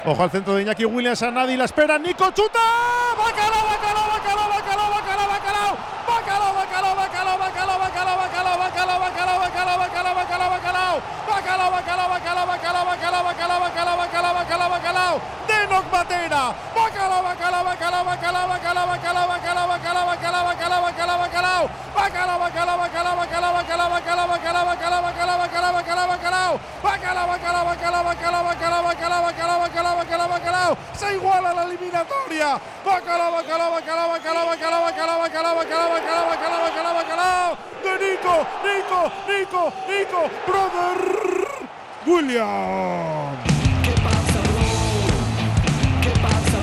Ojo al centro de Iñaki Williams, a nadie la espera. Nico chuta. ¡Bacalao, bacalao, bacalao, bacalao, bacalao, bacalao! ¡Bacalao, bacalao, bacalao, bacalao, bacalao, bacalao, bacalao, bacalao, bacalao, bacalao, bacalao, bacalao! ¡Bacalao, bacalao, bacalao, bacalao, bacalao, bacalao, bacalao, bacalao, bacalao, bacalao! ¡Denok Matera! ¡Bacalao, bacalao, bacalao, bacalao, bacalao, bacalao, bacalao, bacalao, bacalao, bacalao, bacalao, bacalao! ¡Bacalao, bacalao, bacalao, bacalao, bacalao, bacalao, bacalao, bacalao, bacalao, bacalao, bacalao, bacalao! ¡Bacalao, bacalao, bacalao, bacalao, bacalao, bacalao, bacalao, bacalao, bacalao, bacalao! ¡Se iguala la eliminatoria! ¡Bacalao, bacalao, bacalao, bacalao, bacalao, bacalao, bacalao, bacalao, bacalao, bacalao, bacalao, bacalao! ¡De Nico, brother Williams! ¿Qué pasa, bro? ¿Qué pasa,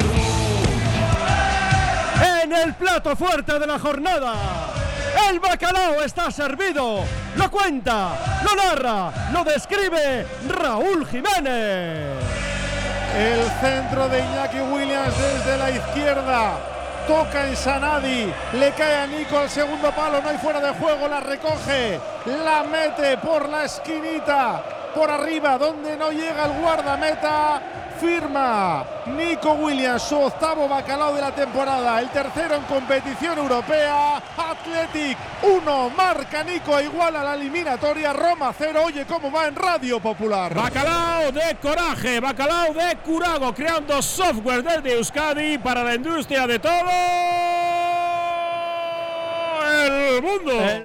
bro? En el plato fuerte de la jornada, el bacalao está servido. Lo cuenta, lo narra, lo describe Raúl Jiménez. El centro de Iñaki Williams desde la izquierda. Toca en Sanadi, le cae a Nico al segundo palo, no hay fuera de juego, la recoge, la mete por la esquinita, por arriba, donde no llega el guardameta. Firma Nico Williams su octavo bacalao de la temporada, el tercero en competición europea. Athletic 1, marca Nico, igual a la eliminatoria. Roma 0, oye cómo va en Radio Popular. Bacalao de coraje, bacalao de Curago, creando software desde Euskadi para la industria de todo el mundo.